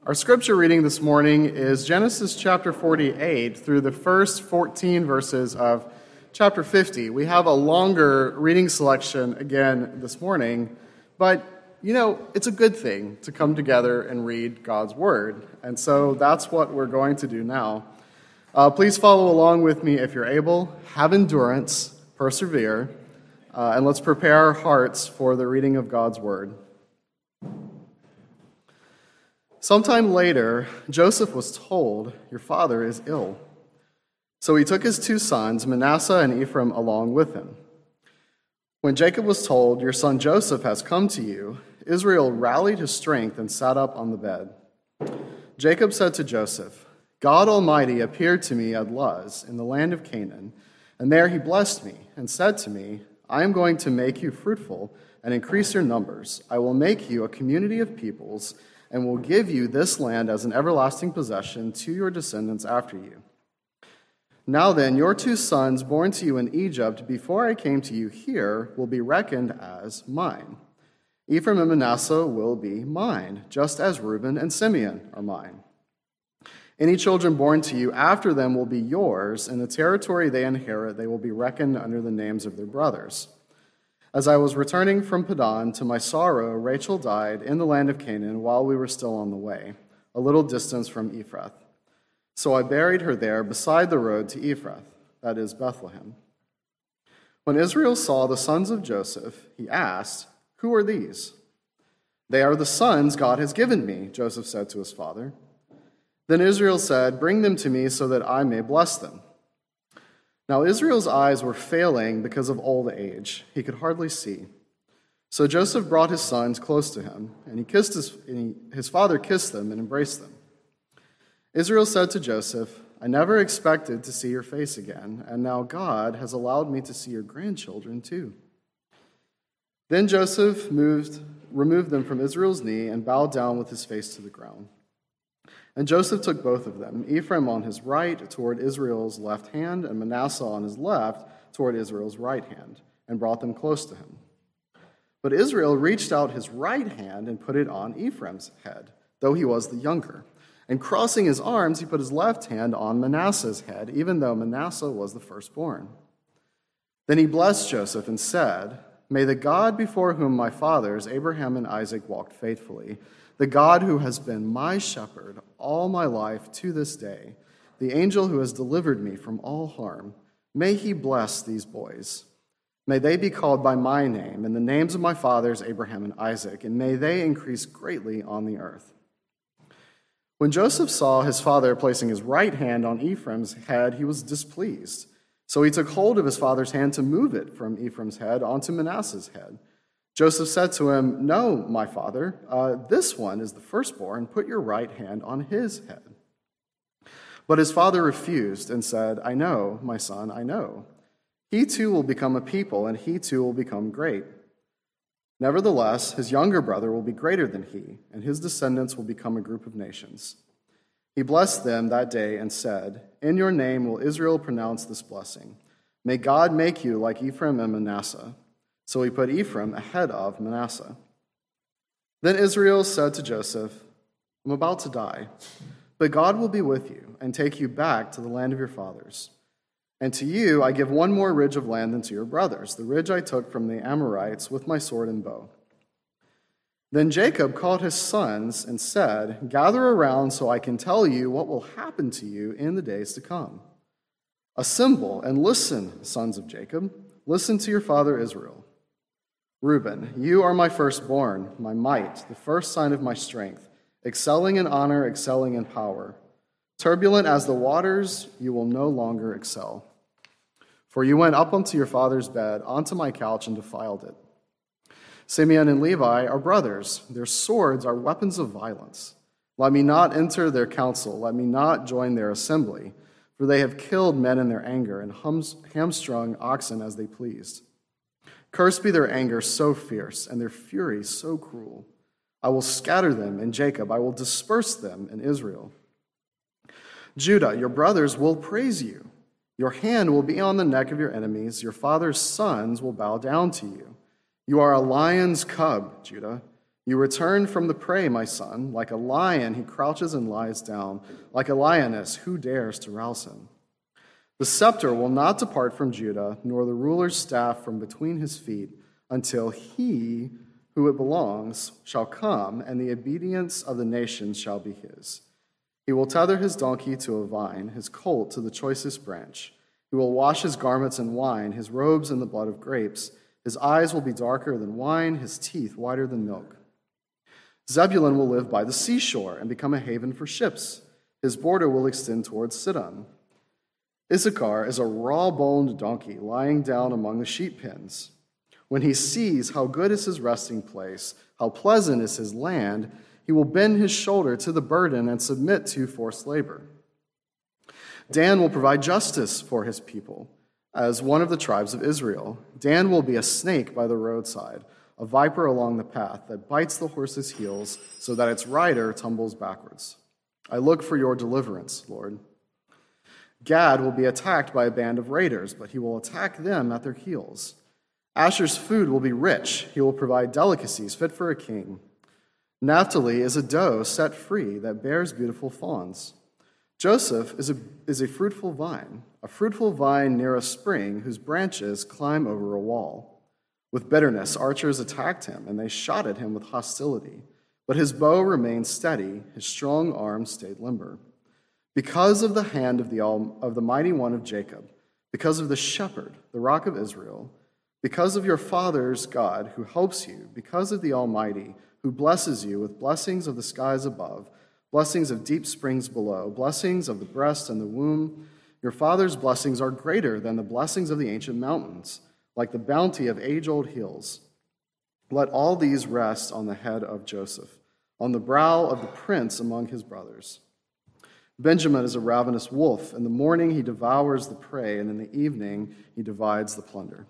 Our scripture reading this morning is Genesis chapter 48 through the first 14 verses of chapter 50. We have a longer reading selection again this morning, but it's a good thing to come together and read God's word. And so that's what we're going to do now. Please follow along with me if you're able. Have endurance, persevere, and let's prepare our hearts for the reading of God's word. Sometime later, Joseph was told, "Your father is ill." So he took his two sons, Manasseh and Ephraim, along with him. When Jacob was told, "Your son Joseph has come to you," Israel rallied his strength and sat up on the bed. Jacob said to Joseph, "God Almighty appeared to me at Luz in the land of Canaan, and there he blessed me and said to me, 'I am going to make you fruitful and increase your numbers. I will make you a community of peoples and will give you this land as an everlasting possession to your descendants after you.' Now then, your two sons born to you in Egypt before I came to you here will be reckoned as mine. Ephraim and Manasseh will be mine, just as Reuben and Simeon are mine. Any children born to you after them will be yours, and the territory they inherit they will be reckoned under the names of their brothers. As I was returning from Padan, to my sorrow, Rachel died in the land of Canaan while we were still on the way, a little distance from Ephrath. So I buried her there beside the road to Ephrath, that is Bethlehem." When Israel saw the sons of Joseph, he asked, "Who are these?" "They are the sons God has given me," Joseph said to his father. Then Israel said, "Bring them to me so that I may bless them." Now Israel's eyes were failing because of old age. He could hardly see. So Joseph brought his sons close to him, and his father kissed them and embraced them. Israel said to Joseph, "I never expected to see your face again, and now God has allowed me to see your grandchildren too." Then Joseph removed them from Israel's knee and bowed down with his face to the ground. And Joseph took both of them, Ephraim on his right toward Israel's left hand, and Manasseh on his left toward Israel's right hand, and brought them close to him. But Israel reached out his right hand and put it on Ephraim's head, though he was the younger. And crossing his arms, he put his left hand on Manasseh's head, even though Manasseh was the firstborn. Then he blessed Joseph and said, "May the God before whom my fathers, Abraham and Isaac, walked faithfully, the God who has been my shepherd all my life to this day, the angel who has delivered me from all harm, may he bless these boys. May they be called by my name and the names of my fathers, Abraham and Isaac, and may they increase greatly on the earth." When Joseph saw his father placing his right hand on Ephraim's head, he was displeased. So he took hold of his father's hand to move it from Ephraim's head onto Manasseh's head. Joseph said to him, "No, my father, this one is the firstborn. Put your right hand on his head." But his father refused and said, "I know, my son, I know. He too will become a people, and he too will become great. Nevertheless, his younger brother will be greater than he, and his descendants will become a group of nations." He blessed them that day and said, "In your name will Israel pronounce this blessing. May God make you like Ephraim and Manasseh." So he put Ephraim ahead of Manasseh. Then Israel said to Joseph, "I'm about to die, but God will be with you and take you back to the land of your fathers. And to you I give one more ridge of land than to your brothers, the ridge I took from the Amorites with my sword and bow." Then Jacob called his sons and said, "Gather around so I can tell you what will happen to you in the days to come. Assemble and listen, sons of Jacob. Listen to your father Israel. Reuben, you are my firstborn, my might, the first sign of my strength, excelling in honor, excelling in power. Turbulent as the waters, you will no longer excel. For you went up onto your father's bed, onto my couch, and defiled it. Simeon and Levi are brothers. Their swords are weapons of violence. Let me not enter their council. Let me not join their assembly. For they have killed men in their anger and hamstrung oxen as they pleased. Cursed be their anger so fierce and their fury so cruel. I will scatter them in Jacob. I will disperse them in Israel. Judah, your brothers will praise you. Your hand will be on the neck of your enemies. Your father's sons will bow down to you. You are a lion's cub, Judah. You return from the prey, my son. Like a lion, he crouches and lies down. Like a lioness, who dares to rouse him? The scepter will not depart from Judah, nor the ruler's staff from between his feet, until he who it belongs shall come, and the obedience of the nations shall be his. He will tether his donkey to a vine, his colt to the choicest branch. He will wash his garments in wine, his robes in the blood of grapes. His eyes will be darker than wine, his teeth whiter than milk. Zebulun will live by the seashore and become a haven for ships. His border will extend towards Sidon. Issachar is a raw-boned donkey lying down among the sheep pens. When he sees how good is his resting place, how pleasant is his land, he will bend his shoulder to the burden and submit to forced labor. Dan will provide justice for his people as one of the tribes of Israel. Dan will be a snake by the roadside, a viper along the path that bites the horse's heels so that its rider tumbles backwards. I look for your deliverance, Lord. Gad will be attacked by a band of raiders, but he will attack them at their heels. Asher's food will be rich. He will provide delicacies fit for a king. Naphtali is a doe set free that bears beautiful fawns. Joseph is a fruitful vine near a spring whose branches climb over a wall. With bitterness, archers attacked him, and they shot at him with hostility. But his bow remained steady, his strong arm stayed limber. Because of the hand of the mighty one of Jacob, because of the shepherd, the rock of Israel, because of your father's God who helps you, because of the Almighty who blesses you with blessings of the skies above, blessings of deep springs below, blessings of the breast and the womb, your father's blessings are greater than the blessings of the ancient mountains, like the bounty of age-old hills. Let all these rest on the head of Joseph, on the brow of the prince among his brothers. Benjamin is a ravenous wolf. In the morning he devours the prey, and in the evening he divides the plunder.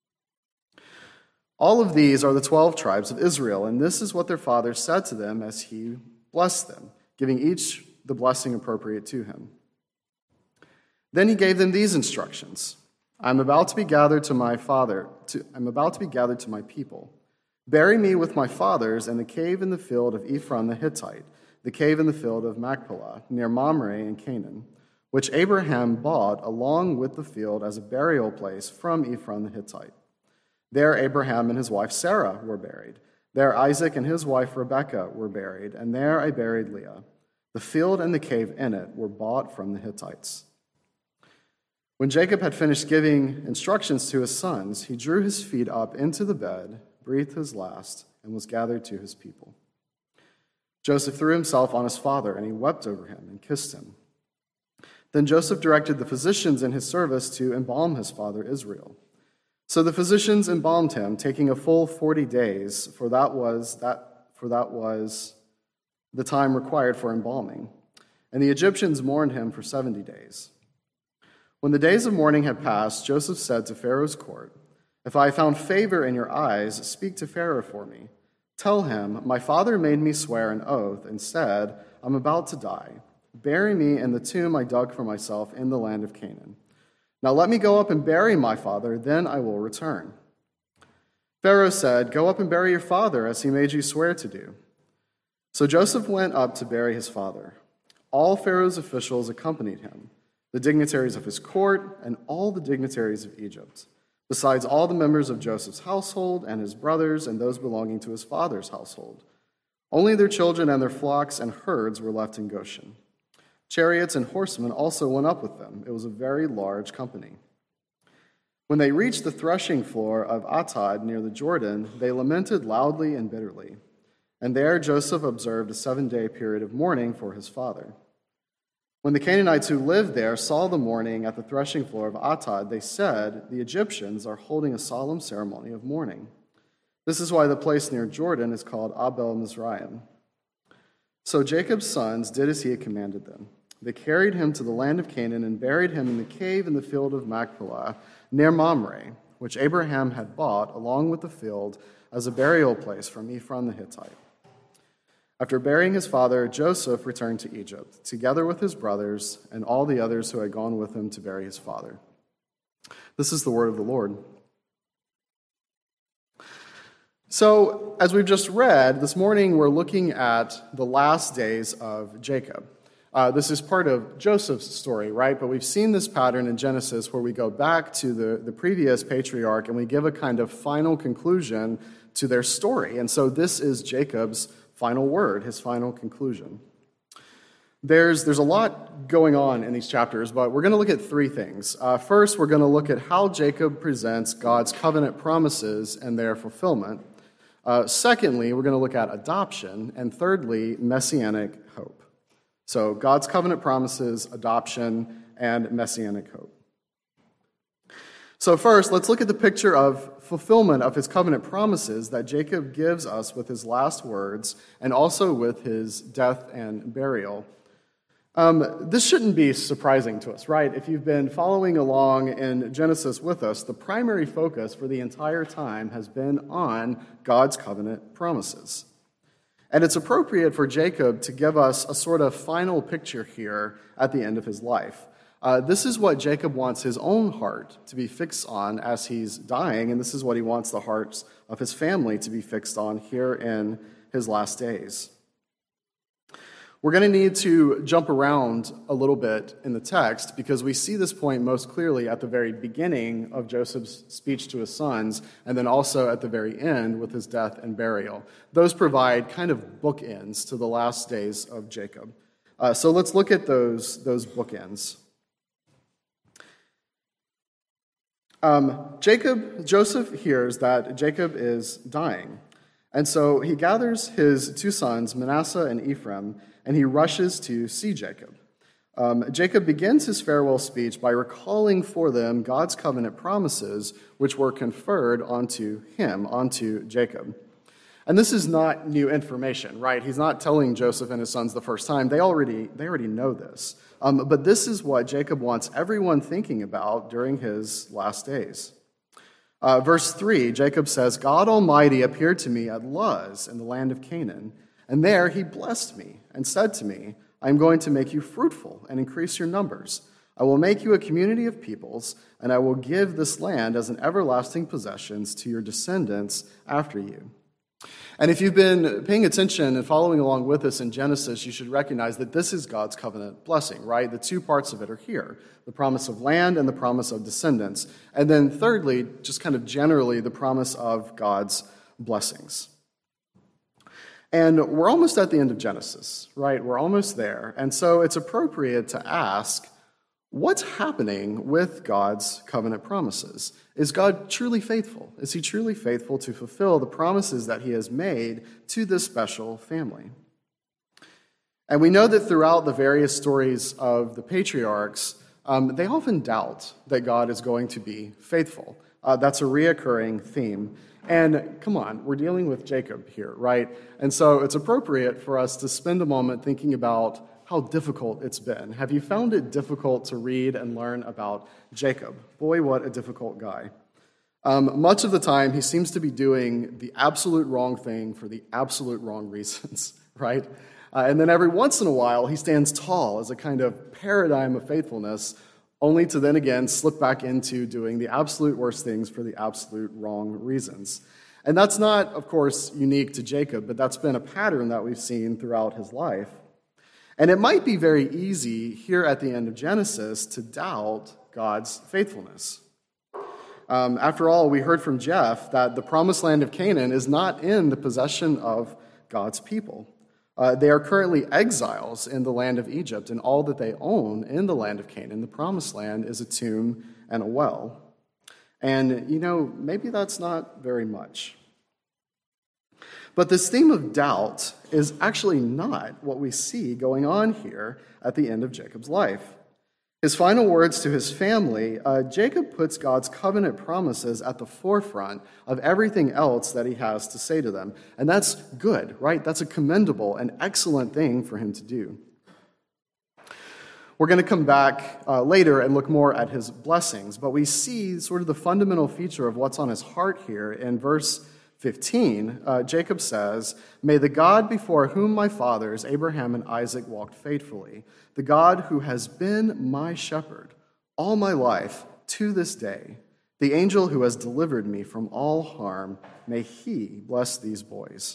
All of these are the 12 tribes of Israel, and this is what their father said to them as he blessed them, giving each the blessing appropriate to him. Then he gave them these instructions. I'm about to be gathered to my people. Bury me with my fathers in the cave in the field of Ephron the Hittite, the cave in the field of Machpelah, near Mamre in Canaan, which Abraham bought along with the field as a burial place from Ephron the Hittite. There Abraham and his wife Sarah were buried. There Isaac and his wife Rebekah were buried, and there I buried Leah. The field and the cave in it were bought from the Hittites. When Jacob had finished giving instructions to his sons, he drew his feet up into the bed, breathed his last, and was gathered to his people. Joseph threw himself on his father, and he wept over him and kissed him. Then Joseph directed the physicians in his service to embalm his father Israel. So the physicians embalmed him, taking a full 40 days, for that was the time required for embalming. And the Egyptians mourned him for 70 days. When the days of mourning had passed, Joseph said to Pharaoh's court, "If I found favor in your eyes, speak to Pharaoh for me. Tell him, my father made me swear an oath and said, I'm about to die. Bury me in the tomb I dug for myself in the land of Canaan. Now let me go up and bury my father, then I will return." Pharaoh said, "Go up and bury your father, as he made you swear to do." So Joseph went up to bury his father. All Pharaoh's officials accompanied him, the dignitaries of his court and all the dignitaries of Egypt, besides all the members of Joseph's household and his brothers and those belonging to his father's household. Only their children and their flocks and herds were left in Goshen. Chariots and horsemen also went up with them. It was a very large company. When they reached the threshing floor of Atad near the Jordan, they lamented loudly and bitterly. And there Joseph observed a 7-day period of mourning for his father. When the Canaanites who lived there saw the mourning at the threshing floor of Atad, they said, "The Egyptians are holding a solemn ceremony of mourning." This is why the place near Jordan is called Abel Mizraim. So Jacob's sons did as he had commanded them. They carried him to the land of Canaan and buried him in the cave in the field of Machpelah near Mamre, which Abraham had bought along with the field as a burial place from Ephron the Hittite. After burying his father, Joseph returned to Egypt, together with his brothers and all the others who had gone with him to bury his father. This is the word of the Lord. So, as we've just read, this morning we're looking at the last days of Jacob. This is part of Joseph's story, right? But we've seen this pattern in Genesis where we go back to the previous patriarch and we give a kind of final conclusion to their story. And so this is Jacob's final word, his final conclusion. There's a lot going on in these chapters, but we're going to look at three things. First, we're going to look at how Jacob presents God's covenant promises and their fulfillment. Secondly, we're going to look at adoption. And thirdly, messianic hope. So God's covenant promises, adoption, and messianic hope. So first, let's look at the picture of fulfillment of his covenant promises that Jacob gives us with his last words and also with his death and burial. This shouldn't be surprising to us, right? If you've been following along in Genesis with us, the primary focus for the entire time has been on God's covenant promises. And it's appropriate for Jacob to give us a sort of final picture here at the end of his life. This is what Jacob wants his own heart to be fixed on as he's dying, and this is what he wants the hearts of his family to be fixed on here in his last days. We're going to need to jump around a little bit in the text because we see this point most clearly at the very beginning of Joseph's speech to his sons and then also at the very end with his death and burial. Those provide kind of bookends to the last days of Jacob. So let's look at those bookends. Joseph hears that Jacob is dying. And so he gathers his two sons, Manasseh and Ephraim, and he rushes to see Jacob. Jacob begins his farewell speech by recalling for them God's covenant promises, which were conferred onto him, onto Jacob. And this is not new information, right? He's not telling Joseph and his sons the first time. They already know this. But this is what Jacob wants everyone thinking about during his last days. Verse 3, Jacob says, God Almighty appeared to me at Luz in the land of Canaan, and there he blessed me and said to me, I am going to make you fruitful and increase your numbers. I will make you a community of peoples, and I will give this land as an everlasting possession to your descendants after you. And if you've been paying attention and following along with us in Genesis, you should recognize that this is God's covenant blessing, right? The two parts of it are here, the promise of land and the promise of descendants. And then thirdly, just kind of generally, the promise of God's blessings. And we're almost at the end of Genesis, right? We're almost there. And so it's appropriate to ask, what's happening with God's covenant promises? Is God truly faithful? Is he truly faithful to fulfill the promises that he has made to this special family? And we know that throughout the various stories of the patriarchs, they often doubt that God is going to be faithful. That's a reoccurring theme. And come on, we're dealing with Jacob here, right? And so it's appropriate for us to spend a moment thinking about how difficult it's been. Have you found it difficult to read and learn about Jacob? Boy, what a difficult guy. Much of the time, he seems to be doing the absolute wrong thing for the absolute wrong reasons, right? And then every once in a while, he stands tall as a kind of paradigm of faithfulness, only to then again slip back into doing the absolute worst things for the absolute wrong reasons. And that's not, of course, unique to Jacob, but that's been a pattern that we've seen throughout his life. And it might be very easy here at the end of Genesis to doubt God's faithfulness. After all, we heard from Jeff that the promised land of Canaan is not in the possession of God's people. They are currently exiles in the land of Egypt, and all that they own in the land of Canaan, the promised land, is a tomb and a well. And, maybe that's not very much. But this theme of doubt is actually not what we see going on here at the end of Jacob's life. His final words to his family, Jacob puts God's covenant promises at the forefront of everything else that he has to say to them. And that's good, right? That's a commendable and excellent thing for him to do. We're going to come back later and look more at his blessings, but we see sort of the fundamental feature of what's on his heart here in verse 15. Jacob says, "May the God before whom my fathers, Abraham and Isaac, walked faithfully, the God who has been my shepherd all my life to this day, The angel who has delivered me from all harm, may he bless these boys."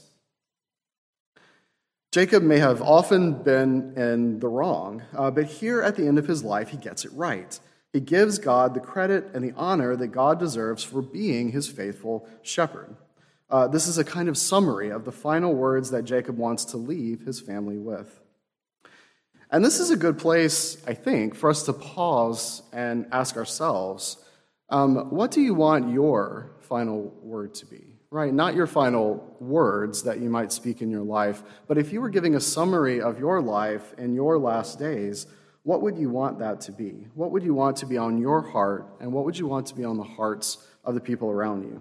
Jacob may have often been in the wrong, but here at the end of his life, he gets it right. He gives God the credit and the honor that God deserves for being his faithful shepherd. This is a kind of summary of the final words that Jacob wants to leave his family with. And this is a good place, I think, for us to pause and ask ourselves, what do you want your final word to be? Right? Not your final words that you might speak in your life, but if you were giving a summary of your life in your last days, what would you want that to be? What would you want to be on your heart, and what would you want to be on the hearts of the people around you?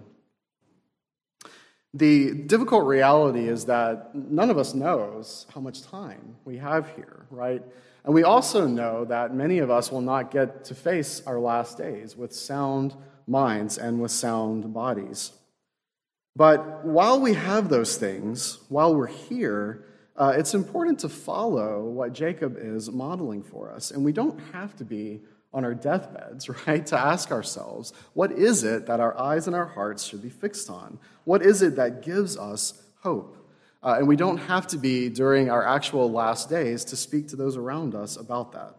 The difficult reality is that none of us knows how much time we have here, right? And we also know that many of us will not get to face our last days with sound minds and with sound bodies. But while we have those things, while we're here, it's important to follow what Jacob is modeling for us. And we don't have to be on our deathbeds, right, to ask ourselves, what is it that our eyes and our hearts should be fixed on? What is it that gives us hope? And we don't have to be during our actual last days to speak to those around us about that.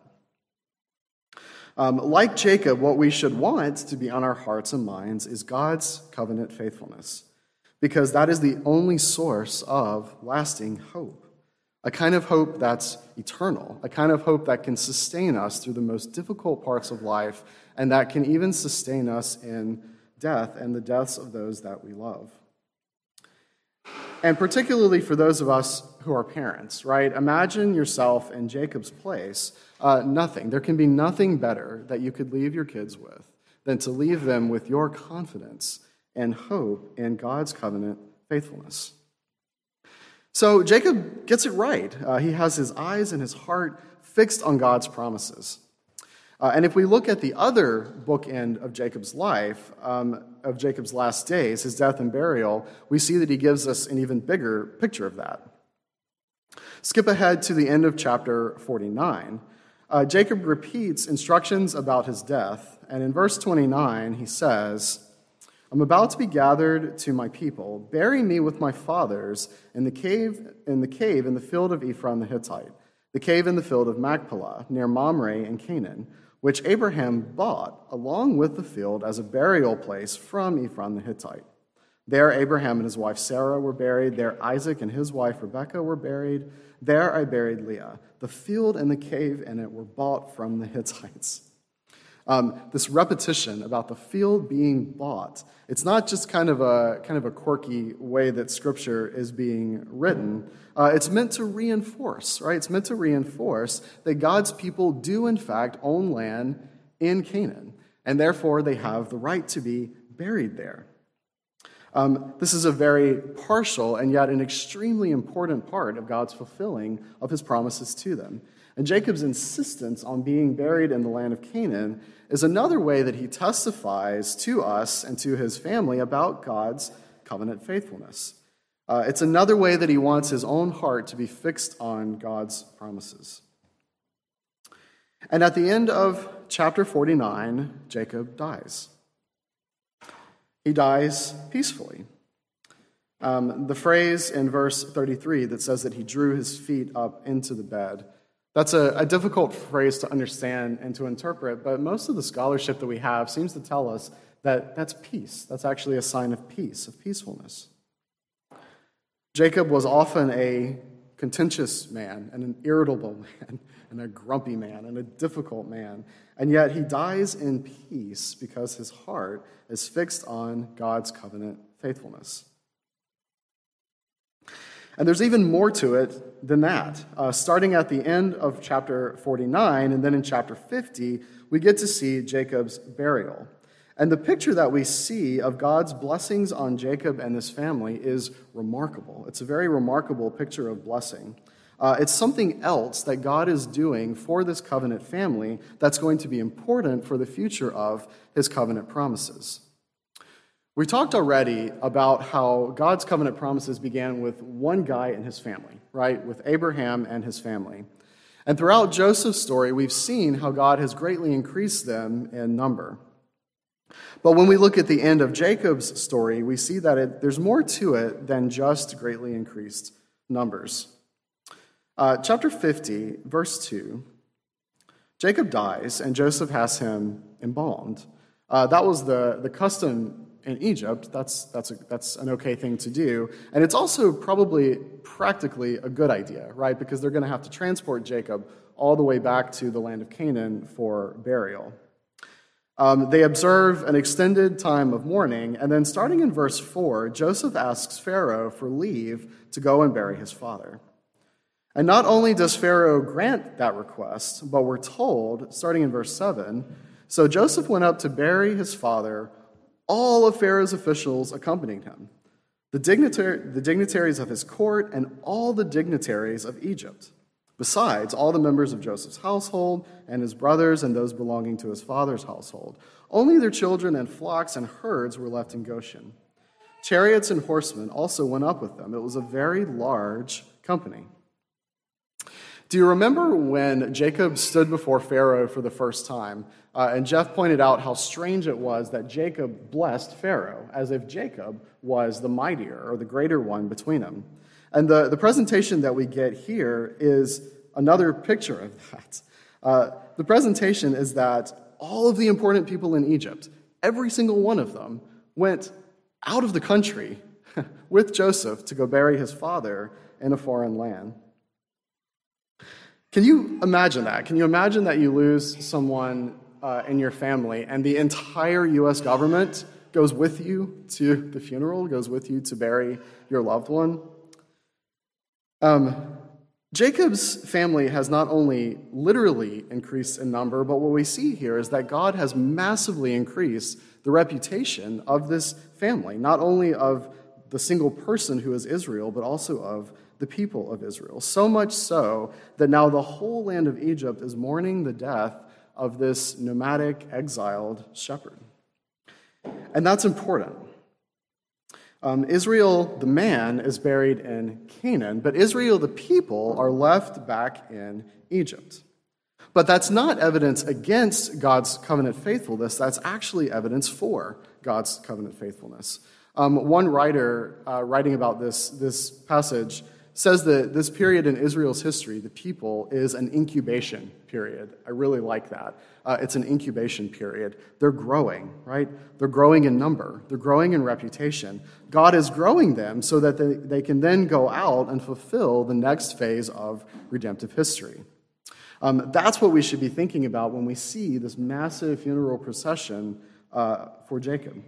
Like Jacob, what we should want to be on our hearts and minds is God's covenant faithfulness, because that is the only source of lasting hope. A kind of hope that's eternal, a kind of hope that can sustain us through the most difficult parts of life, and that can even sustain us in death and the deaths of those that we love. And particularly for those of us who are parents, right? Imagine yourself in Jacob's place. There can be nothing better that you could leave your kids with than to leave them with your confidence and hope in God's covenant faithfulness. So Jacob gets it right. He has his eyes and his heart fixed on God's promises. And if we look at the other bookend of Jacob's life, of Jacob's last days, his death and burial, we see that he gives us an even bigger picture of that. Skip ahead to the end of chapter 49. Jacob repeats instructions about his death, and in verse 29 he says, "I'm about to be gathered to my people. Bury me with my fathers in the cave in the field of Ephron the Hittite, the cave in the field of Machpelah, near Mamre in Canaan, which Abraham bought along with the field as a burial place from Ephron the Hittite. There Abraham and his wife Sarah were buried. There Isaac and his wife Rebekah were buried. There I buried Leah. The field and the cave in it were bought from the Hittites." This repetition about the field being bought, it's not just kind of a quirky way that Scripture is being written. It's meant to reinforce, right? It's meant to reinforce that God's people do in fact own land in Canaan, and therefore they have the right to be buried there. This is a very partial and yet an extremely important part of God's fulfilling of his promises to them. And Jacob's insistence on being buried in the land of Canaan is another way that he testifies to us and to his family about God's covenant faithfulness. It's another way that he wants his own heart to be fixed on God's promises. And at the end of chapter 49, Jacob dies. He dies peacefully. The phrase in verse 33 that says that he drew his feet up into the bed, that's a difficult phrase to understand and to interpret, but most of the scholarship that we have seems to tell us that that's peace. That's actually a sign of peace, of peacefulness. Jacob was often a contentious man and an irritable man and a grumpy man and a difficult man, and yet he dies in peace because his heart is fixed on God's covenant faithfulness. And there's even more to it than that. Starting at the end of chapter 49 and then in chapter 50, we get to see Jacob's burial. And the picture that we see of God's blessings on Jacob and his family is remarkable. It's a very remarkable picture of blessing. It's something else that God is doing for this covenant family that's going to be important for the future of his covenant promises. We talked already about how God's covenant promises began with one guy and his family, right? With Abraham and his family. And throughout Joseph's story, we've seen how God has greatly increased them in number. But when we look at the end of Jacob's story, we see that there's more to it than just greatly increased numbers. Chapter 50, verse 2, Jacob dies, and Joseph has him embalmed. That was the custom in Egypt. That's an okay thing to do. And it's also probably practically a good idea, right? Because they're going to have to transport Jacob all the way back to the land of Canaan for burial. They observe an extended time of mourning, and then starting in verse 4, Joseph asks Pharaoh for leave to go and bury his father. And not only does Pharaoh grant that request, but we're told, starting in verse 7, so Joseph went up to bury his father. All of Pharaoh's officials accompanied him, the dignitaries of his court, and all the dignitaries of Egypt, besides all the members of Joseph's household and his brothers and those belonging to his father's household. Only their children and flocks and herds were left in Goshen. Chariots and horsemen also went up with them. It was a very large company. Do you remember when Jacob stood before Pharaoh for the first time? And Jeff pointed out how strange it was that Jacob blessed Pharaoh, as if Jacob was the mightier or the greater one between them. And the presentation that we get here is another picture of that. The presentation is that all of the important people in Egypt, every single one of them, went out of the country with Joseph to go bury his father in a foreign land. Can you imagine that? Can you imagine that you lose someone in your family and the entire U.S. government goes with you to the funeral, goes with you to bury your loved one? Jacob's family has not only literally increased in number, but what we see here is that God has massively increased the reputation of this family, not only of the single person who is Israel, but also of the people of Israel. So much so that now the whole land of Egypt is mourning the death of this nomadic, exiled shepherd. And that's important. Israel, the man, is buried in Canaan, but Israel, the people, are left back in Egypt. But that's not evidence against God's covenant faithfulness. That's actually evidence for God's covenant faithfulness. One writer writing about this passage says that this period in Israel's history, the people, is an incubation period. I really like that. It's an incubation period. They're growing, right? They're growing in number. They're growing in reputation. God is growing them so that they can then go out and fulfill the next phase of redemptive history. That's what we should be thinking about when we see this massive funeral procession for Jacob.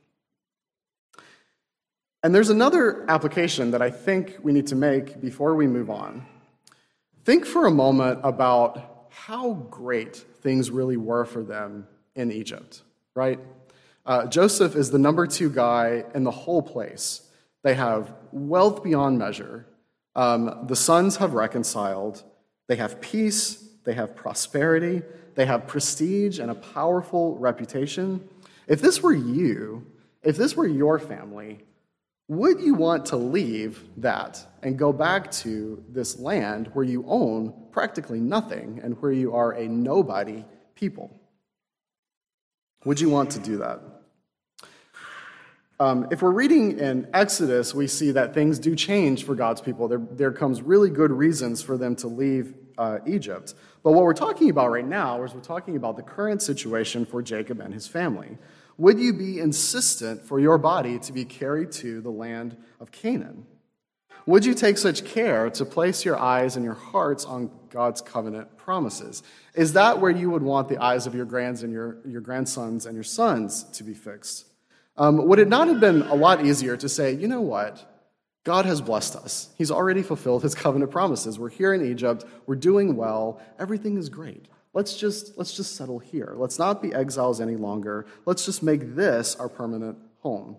And there's another application that I think we need to make before we move on. Think for a moment about how great things really were for them in Egypt, right? Joseph is the number 2 guy in the whole place. They have wealth beyond measure. The sons have reconciled. They have peace. They have prosperity. They have prestige and a powerful reputation. If this were you, if this were your family, would you want to leave that and go back to this land where you own practically nothing and where you are a nobody people? Would you want to do that? If we're reading in Exodus, we see that things do change for God's people. There comes really good reasons for them to leave Egypt. But what we're talking about right now is we're talking about the current situation for Jacob and his family. Would you be insistent for your body to be carried to the land of Canaan? Would you take such care to place your eyes and your hearts on God's covenant promises? Is that where you would want the eyes of your grands and your grandsons and your sons to be fixed? Would it not have been a lot easier to say, you know what? God has blessed us. He's already fulfilled his covenant promises. We're here in Egypt. We're doing well. Everything is great. Let's just settle here. Let's not be exiles any longer. Let's just make this our permanent home.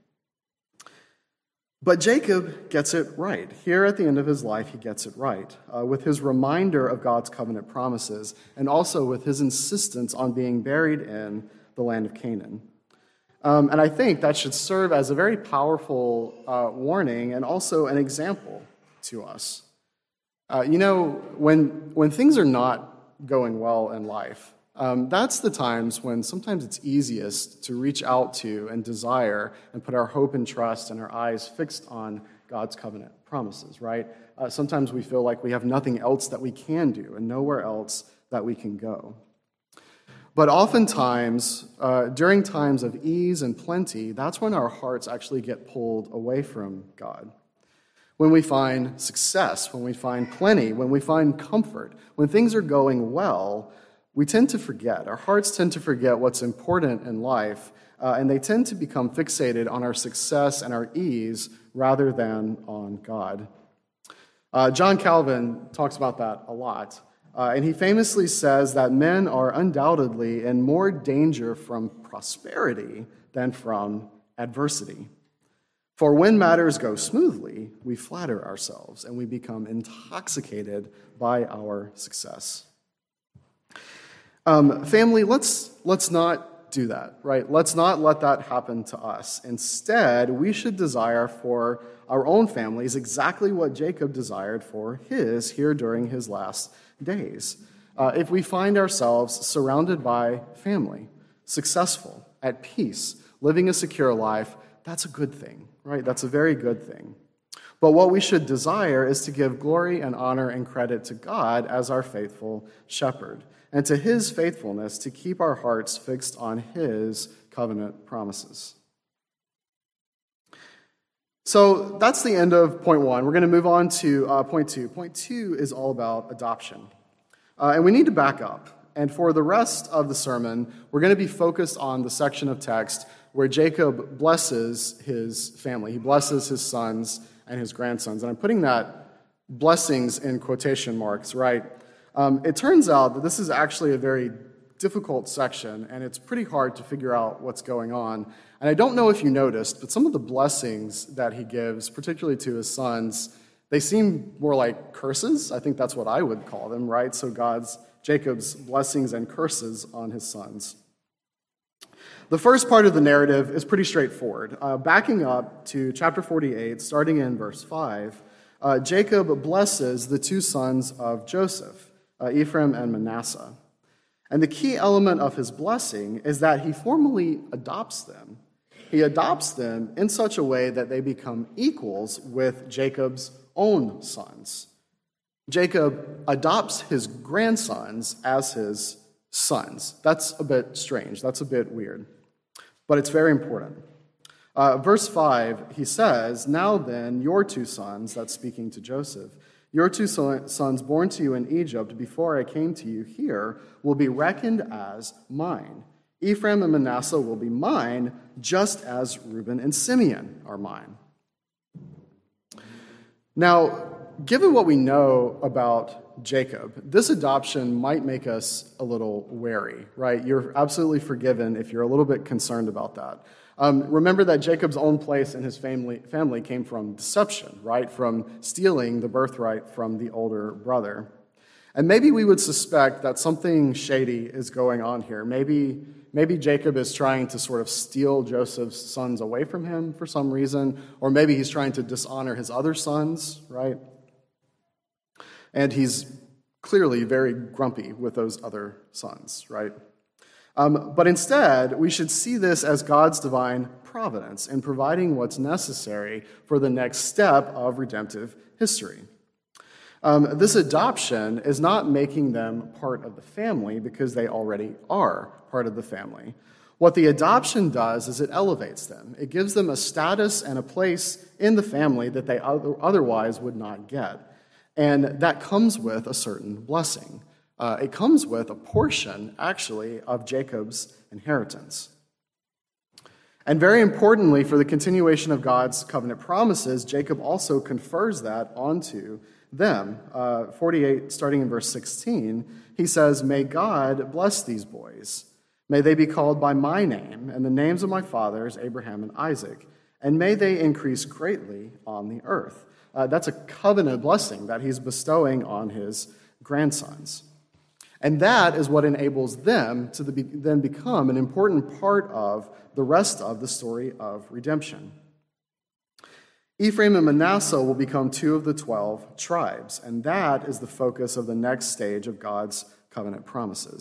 But Jacob gets it right. Here at the end of his life, he gets it right with his reminder of God's covenant promises and also with his insistence on being buried in the land of Canaan. And I think that should serve as a very powerful warning and also an example to us. When things are not going well in life, that's the times when sometimes it's easiest to reach out to and desire and put our hope and trust and our eyes fixed on God's covenant promises, right? Sometimes we feel like we have nothing else that we can do and nowhere else that we can go. But oftentimes, during times of ease and plenty, that's when our hearts actually get pulled away from God. When we find success, when we find plenty, when we find comfort, when things are going well, we tend to forget. Our hearts tend to forget what's important in life, and they tend to become fixated on our success and our ease rather than on God. John Calvin talks about that a lot, and he famously says that men are undoubtedly in more danger from prosperity than from adversity. For when matters go smoothly, we flatter ourselves and we become intoxicated by our success. Family, let's not do that, right? Let's not let that happen to us. Instead, we should desire for our own families exactly what Jacob desired for his here during his last days. If we find ourselves surrounded by family, successful, at peace, living a secure life, that's a good thing, right? That's a very good thing. But what we should desire is to give glory and honor and credit to God as our faithful shepherd, and to his faithfulness to keep our hearts fixed on his covenant promises. So that's the end of point one. We're going to move on to point two. Point two is all about adoption. And we need to back up. And for the rest of the sermon, we're going to be focused on the section of text where Jacob blesses his family. He blesses his sons and his grandsons. And I'm putting that blessings in quotation marks, right? It turns out that this is actually a very difficult section, and it's pretty hard to figure out what's going on. And I don't know if you noticed, but some of the blessings that he gives, particularly to his sons, they seem more like curses. I think that's what I would call them, right? So Jacob's blessings and curses on his sons. The first part of the narrative is pretty straightforward. Backing up to chapter 48, starting in verse 5, Jacob blesses the two sons of Joseph, Ephraim and Manasseh. And the key element of his blessing is that he formally adopts them. He adopts them in such a way that they become equals with Jacob's own sons. Jacob adopts his grandsons as his sons. That's a bit strange. That's a bit weird. But it's very important. Verse 5, he says, "Now then, your two sons," that's speaking to Joseph, "your two sons born to you in Egypt before I came to you here will be reckoned as mine. Ephraim and Manasseh will be mine, just as Reuben and Simeon are mine." Now, given what we know about Jacob, this adoption might make us a little wary, right? You're absolutely forgiven if you're a little bit concerned about that. Remember that Jacob's own place in his family came from deception, right? From stealing the birthright from the older brother. And maybe we would suspect that something shady is going on here. Maybe Jacob is trying to sort of steal Joseph's sons away from him for some reason, or maybe he's trying to dishonor his other sons, right? And he's clearly very grumpy with those other sons, right? But instead, we should see this as God's divine providence in providing what's necessary for the next step of redemptive history. This adoption is not making them part of the family because they already are part of the family. What the adoption does is it elevates them. It gives them a status and a place in the family that they otherwise would not get. And that comes with a certain blessing. It comes with a portion, actually, of Jacob's inheritance. And very importantly, for the continuation of God's covenant promises, Jacob also confers that onto them. 48, starting in verse 16, he says, "May God bless these boys. May they be called by my name and the names of my fathers, Abraham and Isaac, and may they increase greatly on the earth." That's a covenant blessing that he's bestowing on his grandsons. And that is what enables them to then become an important part of the rest of the story of redemption. Ephraim and Manasseh will become two of the 12 tribes, and that is the focus of the next stage of God's covenant promises.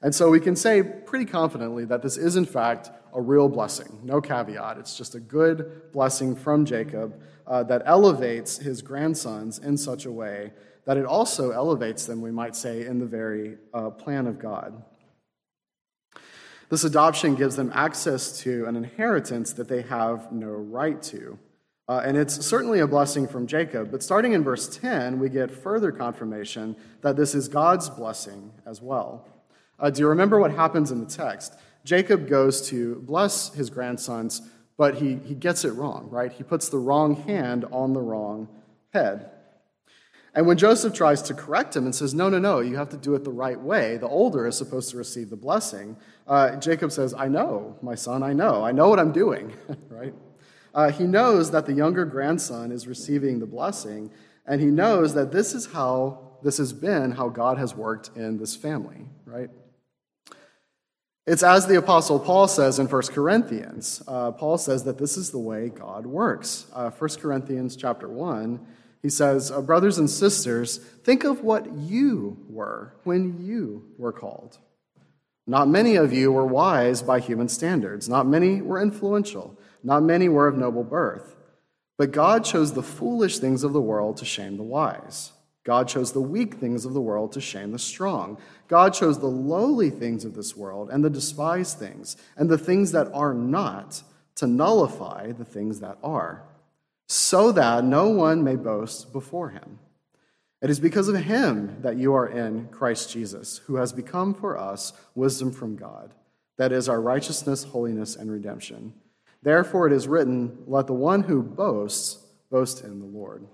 And so we can say pretty confidently that this is, in fact, a real blessing. No caveat. It's just a good blessing from Jacob that elevates his grandsons in such a way that it also elevates them, we might say, in the very plan of God. This adoption gives them access to an inheritance that they have no right to. And it's certainly a blessing from Jacob. But starting in verse 10, we get further confirmation that this is God's blessing as well. Do you remember what happens in the text? Jacob goes to bless his grandsons, but he gets it wrong, right? He puts the wrong hand on the wrong head. And when Joseph tries to correct him and says, no, you have to do it the right way, the older is supposed to receive the blessing, Jacob says, I know, my son, I know what I'm doing, right? He knows that the younger grandson is receiving the blessing, and he knows that this has been how God has worked in this family, right? It's as the Apostle Paul says in 1 Corinthians. Paul says that this is the way God works. 1 Corinthians chapter 1, he says, brothers and sisters, think of what you were when you were called. Not many of you were wise by human standards. Not many were influential. Not many were of noble birth. But God chose the foolish things of the world to shame the wise. God chose the weak things of the world to shame the strong. God chose the lowly things of this world and the despised things and the things that are not to nullify the things that are, so that no one may boast before him. It is because of him that you are in Christ Jesus, who has become for us wisdom from God, that is our righteousness, holiness, and redemption. Therefore it is written, let the one who boasts, boast in the Lord.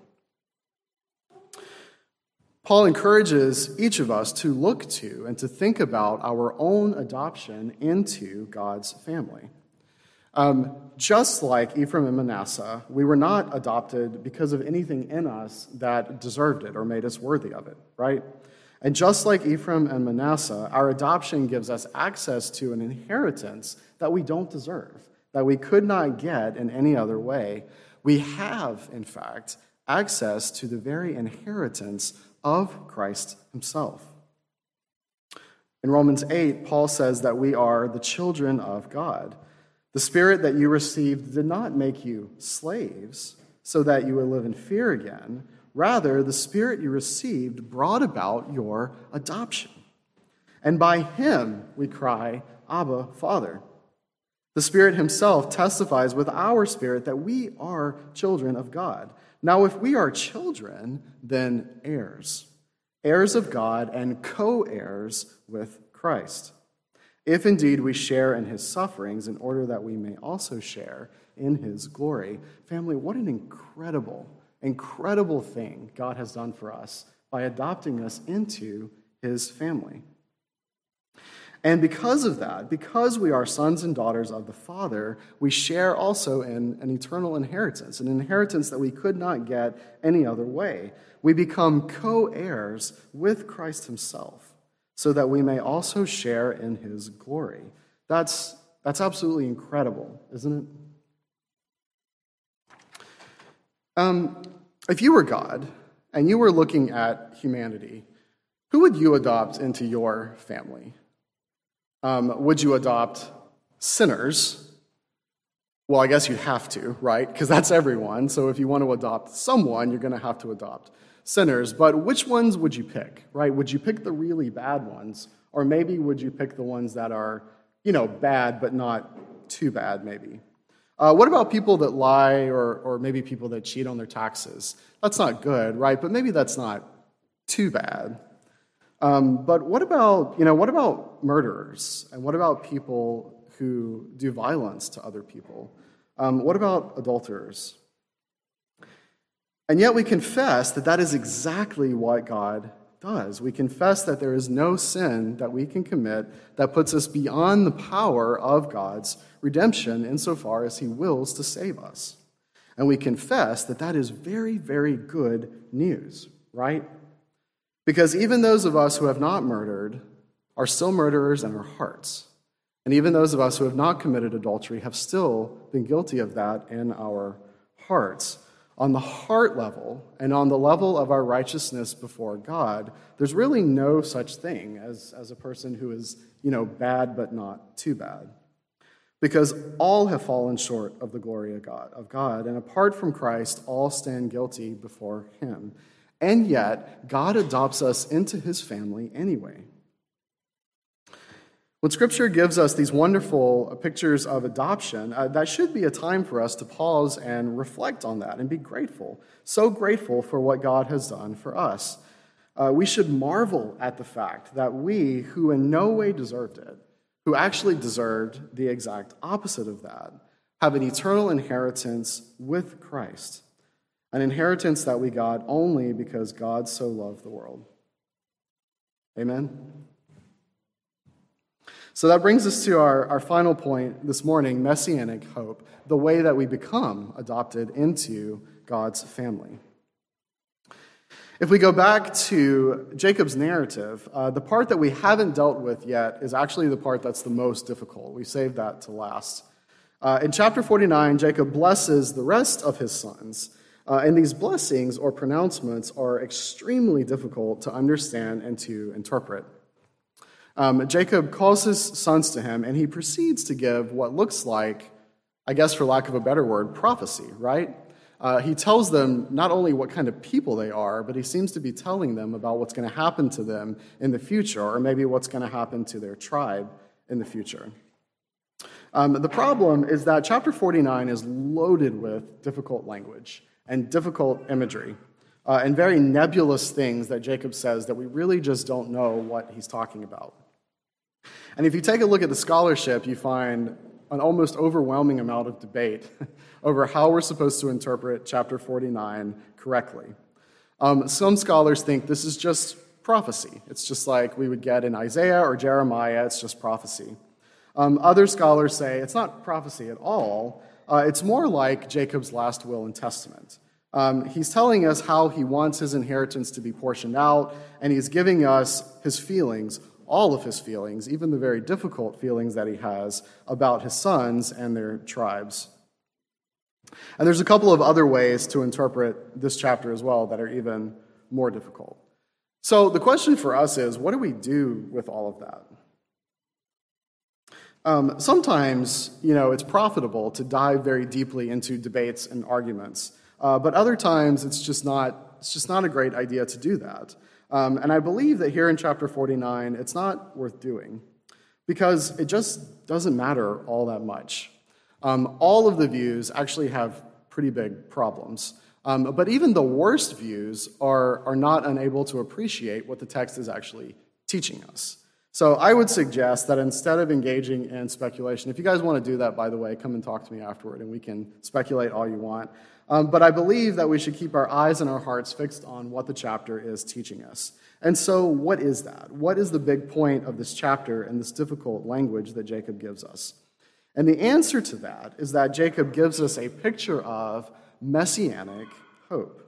Paul encourages each of us to look to and to think about our own adoption into God's family. Just like Ephraim and Manasseh, we were not adopted because of anything in us that deserved it or made us worthy of it, right? And just like Ephraim and Manasseh, our adoption gives us access to an inheritance that we don't deserve, that we could not get in any other way. We have, in fact, access to the very inheritance of Christ himself. In Romans 8, Paul says that we are the children of God. The Spirit that you received did not make you slaves so that you would live in fear again. Rather, the Spirit you received brought about your adoption. And by him we cry, Abba, Father. The Spirit himself testifies with our spirit that we are children of God. Now, if we are children, then heirs, heirs of God and co-heirs with Christ. If indeed we share in his sufferings in order that we may also share in his glory. Family, what an incredible thing God has done for us by adopting us into his family. And because of that, because we are sons and daughters of the Father, we share also in an eternal inheritance, an inheritance that we could not get any other way. We become co-heirs with Christ himself, so that we may also share in his glory. That's absolutely incredible, isn't it? If you were God and you were looking at humanity, who would you adopt into your family? Would you adopt sinners? Well, I guess you'd have to, right? Because that's everyone. So if you want to adopt someone, you're going to have to adopt sinners. But which ones would you pick, right? Would you pick the really bad ones? Or maybe would you pick the ones that are, bad but not too bad, maybe? What about people that lie or maybe people that cheat on their taxes? That's not good, right? But maybe that's not too bad. But what about murderers? And what about people who do violence to other people? What about adulterers? And yet we confess that is exactly what God does. We confess that there is no sin that we can commit that puts us beyond the power of God's redemption insofar as he wills to save us. And we confess that is very, very good news, right? Because even those of us who have not murdered are still murderers in our hearts. And even those of us who have not committed adultery have still been guilty of that in our hearts. on the heart level and on the level of our righteousness before God, there's really no such thing as a person who is, bad but not too bad. Because all have fallen short of the glory of God, and apart from Christ, all stand guilty before him. And yet, God adopts us into his family anyway. When Scripture gives us these wonderful pictures of adoption, that should be a time for us to pause and reflect on that and be grateful. So grateful for what God has done for us. We should marvel at the fact that we, who in no way deserved it, who actually deserved the exact opposite of that, have an eternal inheritance with Christ. An inheritance that we got only because God so loved the world. Amen? So that brings us to our final point this morning, messianic hope, the way that we become adopted into God's family. If we go back to Jacob's narrative, the part that we haven't dealt with yet is actually the part that's the most difficult. We saved that to last. In chapter 49, Jacob blesses the rest of his sons, and these blessings or pronouncements are extremely difficult to understand and to interpret. Jacob calls his sons to him, and he proceeds to give what looks like, I guess for lack of a better word, prophecy, right? He tells them not only what kind of people they are, but he seems to be telling them about what's going to happen to them in the future, or maybe what's going to happen to their tribe in the future. The problem is that chapter 49 is loaded with difficult language and difficult imagery, and very nebulous things that Jacob says that we really just don't know what he's talking about. And if you take a look at the scholarship, you find an almost overwhelming amount of debate over how we're supposed to interpret chapter 49 correctly. Some scholars think this is just prophecy. It's just like we would get in Isaiah or Jeremiah, it's just prophecy. Other scholars say it's not prophecy at all. It's more like Jacob's last will and testament. He's telling us how he wants his inheritance to be portioned out, and he's giving us his feelings, all of his feelings, even the very difficult feelings that he has about his sons and their tribes. And there's a couple of other ways to interpret this chapter as well that are even more difficult. So the question for us is, what do we do with all of that? Sometimes, it's profitable to dive very deeply into debates and arguments, but other times it's just not a great idea to do that. And I believe that here in chapter 49, it's not worth doing because it just doesn't matter all that much. All of the views actually have pretty big problems. But even the worst views are not unable to appreciate what the text is actually teaching us. So I would suggest that instead of engaging in speculation, if you guys want to do that, by the way, come and talk to me afterward and we can speculate all you want. But I believe that we should keep our eyes and our hearts fixed on what the chapter is teaching us. And so what is that? What is the big point of this chapter and this difficult language that Jacob gives us? And the answer to that is that Jacob gives us a picture of messianic hope.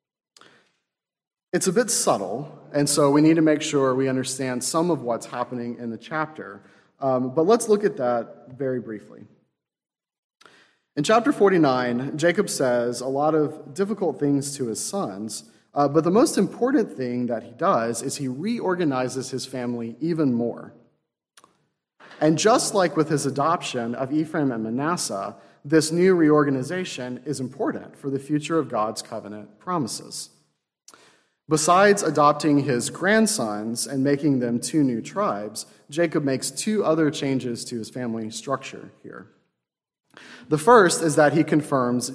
It's a bit subtle, and so we need to make sure we understand some of what's happening in the chapter. But let's look at that very briefly. In chapter 49, Jacob says a lot of difficult things to his sons, but the most important thing that he does is he reorganizes his family even more. And just like with his adoption of Ephraim and Manasseh, this new reorganization is important for the future of God's covenant promises. Besides adopting his grandsons and making them 2 new tribes, Jacob makes 2 other changes to his family structure here. The first is that he confirms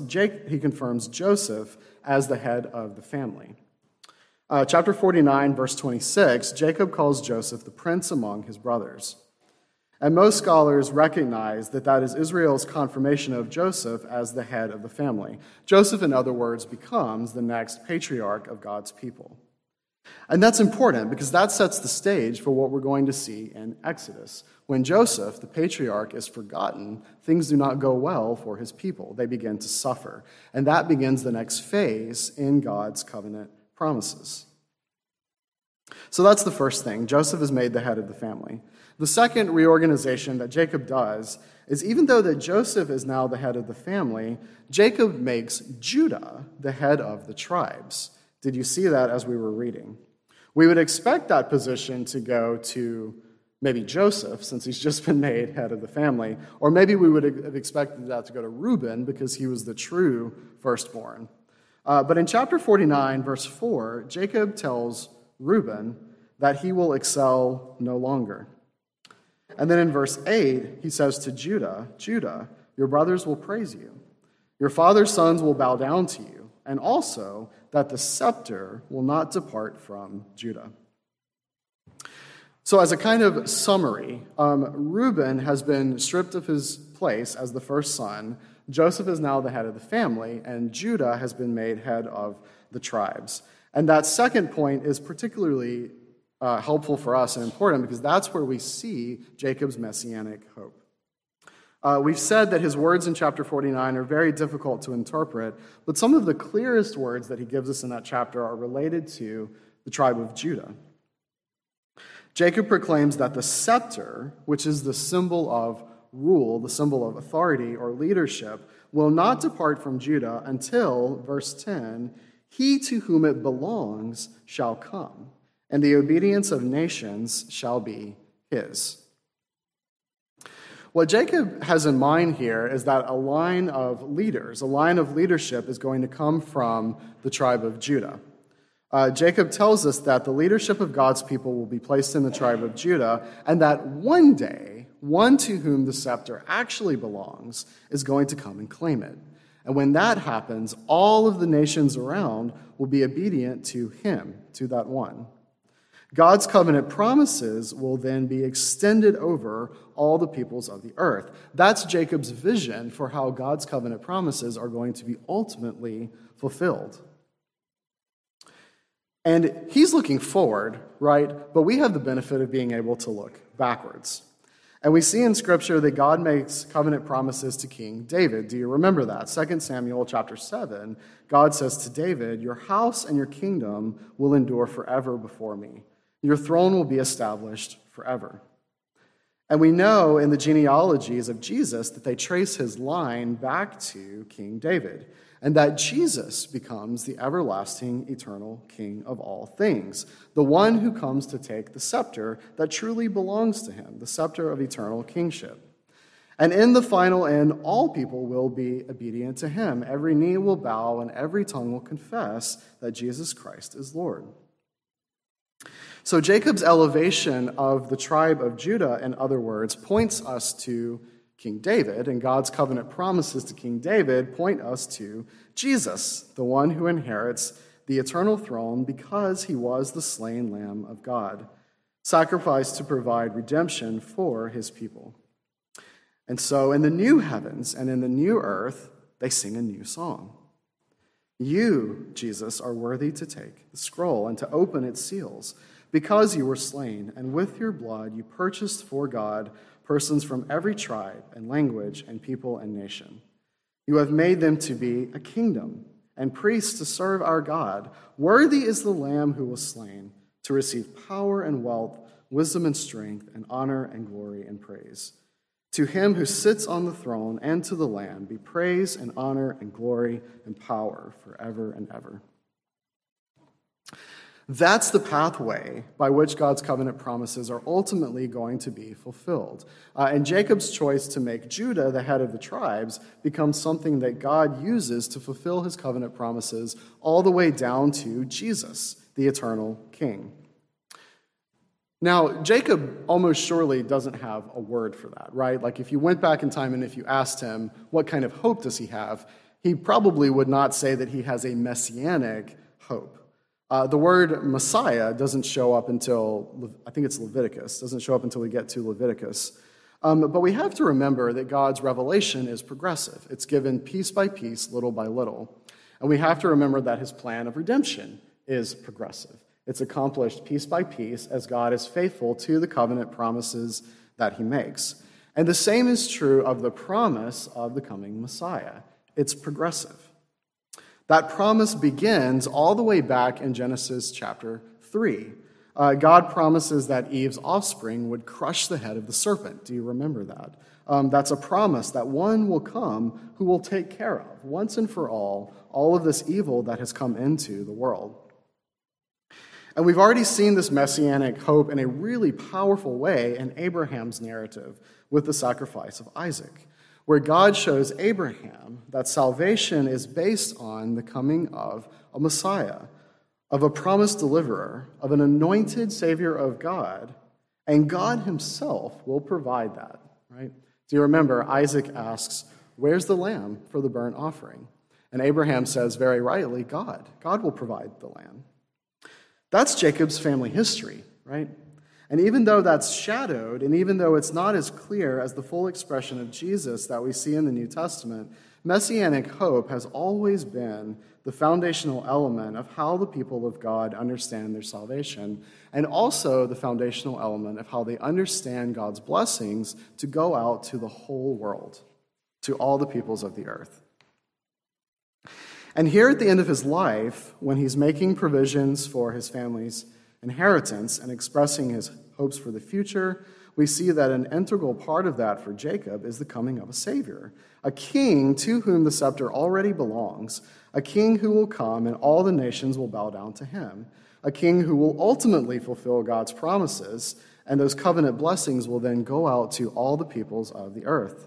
Joseph as the head of the family. Chapter 49, verse 26, Jacob calls Joseph the prince among his brothers. And most scholars recognize that that is Israel's confirmation of Joseph as the head of the family. Joseph, in other words, becomes the next patriarch of God's people. And that's important because that sets the stage for what we're going to see in Exodus. When Joseph, the patriarch, is forgotten, things do not go well for his people. They begin to suffer. And that begins the next phase in God's covenant promises. So that's the first thing. Joseph is made the head of the family. The second reorganization that Jacob does is, even though that Joseph is now the head of the family, Jacob makes Judah the head of the tribes. Did you see that as we were reading? We would expect that position to go to maybe Joseph, since he's just been made head of the family, or maybe we would have expected that to go to Reuben because he was the true firstborn. But in chapter 49, verse 4, Jacob tells Reuben that he will excel no longer. And then in verse 8, he says to Judah, Judah, your brothers will praise you. Your father's sons will bow down to you, and also that the scepter will not depart from Judah. So as a kind of summary, Reuben has been stripped of his place as the first son. Joseph is now the head of the family, and Judah has been made head of the tribes. And that second point is particularly helpful for us and important because that's where we see Jacob's messianic hope. We've said that his words in chapter 49 are very difficult to interpret, but some of the clearest words that he gives us in that chapter are related to the tribe of Judah. Jacob proclaims that the scepter, which is the symbol of rule, the symbol of authority or leadership, will not depart from Judah until, verse 10, he to whom it belongs shall come, and the obedience of nations shall be his. What Jacob has in mind here is that a line of leaders, a line of leadership is going to come from the tribe of Judah. Jacob tells us that the leadership of God's people will be placed in the tribe of Judah, and that one day, one to whom the scepter actually belongs is going to come and claim it. And when that happens, all of the nations around will be obedient to him, to that one. God's covenant promises will then be extended over all the peoples of the earth. That's Jacob's vision for how God's covenant promises are going to be ultimately fulfilled. And he's looking forward, right? But we have the benefit of being able to look backwards. And we see in Scripture that God makes covenant promises to King David. Do you remember that? 2 Samuel chapter 7, God says to David, your house and your kingdom will endure forever before me. Your throne will be established forever. And we know in the genealogies of Jesus that they trace his line back to King David, and that Jesus becomes the everlasting, eternal King of all things, the one who comes to take the scepter that truly belongs to him, the scepter of eternal kingship. And in the final end, all people will be obedient to him. Every knee will bow and every tongue will confess that Jesus Christ is Lord. So Jacob's elevation of the tribe of Judah, in other words, points us to King David, and God's covenant promises to King David point us to Jesus, the one who inherits the eternal throne because he was the slain Lamb of God, sacrificed to provide redemption for his people. And so in the new heavens and in the new earth, they sing a new song. You, Jesus, are worthy to take the scroll and to open its seals, because you were slain, and with your blood you purchased for God persons from every tribe and language and people and nation. You have made them to be a kingdom and priests to serve our God. Worthy is the Lamb who was slain to receive power and wealth, wisdom and strength, and honor and glory and praise. To him who sits on the throne and to the Lamb be praise and honor and glory and power forever and ever. That's the pathway by which God's covenant promises are ultimately going to be fulfilled. And Jacob's choice to make Judah the head of the tribes becomes something that God uses to fulfill his covenant promises all the way down to Jesus, the eternal King. Now, Jacob almost surely doesn't have a word for that, right? Like if you went back in time and if you asked him what kind of hope does he have, he probably would not say that he has a messianic hope. The word Messiah doesn't show up until, I think it's Leviticus, doesn't show up until we get to Leviticus. But we have to remember that God's revelation is progressive. It's given piece by piece, little by little. And we have to remember that his plan of redemption is progressive. It's accomplished piece by piece as God is faithful to the covenant promises that he makes. And the same is true of the promise of the coming Messiah. It's progressive. That promise begins all the way back in Genesis chapter 3, God promises that Eve's offspring would crush the head of the serpent. Do you remember that? That's a promise that one will come who will take care of, once and for all of this evil that has come into the world. And we've already seen this messianic hope in a really powerful way in Abraham's narrative with the sacrifice of Isaac, where God shows Abraham that salvation is based on the coming of a Messiah, of a promised deliverer, of an anointed Savior of God, and God himself will provide that, right? Do you remember Isaac asks, "Where's the lamb for the burnt offering?" And Abraham says very rightly, God will provide the lamb. That's Jacob's family history, right? And even though that's shadowed, and even though it's not as clear as the full expression of Jesus that we see in the New Testament, messianic hope has always been the foundational element of how the people of God understand their salvation, and also the foundational element of how they understand God's blessings to go out to the whole world, to all the peoples of the earth. And here at the end of his life, when he's making provisions for his family's inheritance and expressing his hopes for the future, we see that an integral part of that for Jacob is the coming of a Savior, a king to whom the scepter already belongs, a king who will come and all the nations will bow down to him, a king who will ultimately fulfill God's promises, and those covenant blessings will then go out to all the peoples of the earth.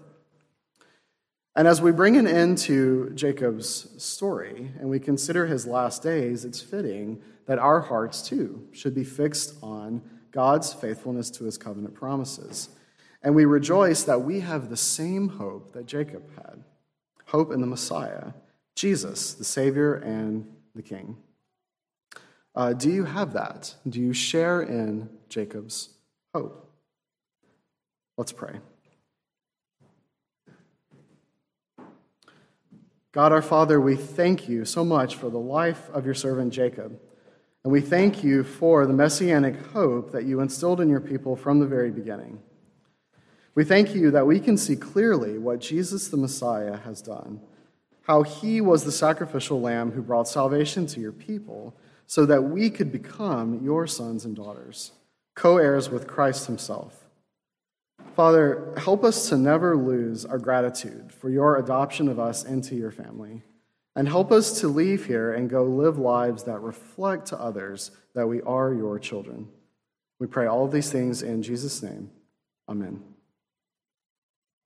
And as we bring an end to Jacob's story and we consider his last days, it's fitting that our hearts too should be fixed on God's faithfulness to his covenant promises. And we rejoice that we have the same hope that Jacob had, hope in the Messiah, Jesus, the Savior and the King. Do you have that? Do you share in Jacob's hope? Let's pray. God our Father, we thank you so much for the life of your servant Jacob. And we thank you for the messianic hope that you instilled in your people from the very beginning. We thank you that we can see clearly what Jesus the Messiah has done, how he was the sacrificial lamb who brought salvation to your people so that we could become your sons and daughters, co-heirs with Christ himself. Father, help us to never lose our gratitude for your adoption of us into your family, and help us to leave here and go live lives that reflect to others that we are your children. We pray all of these things in Jesus' name. Amen.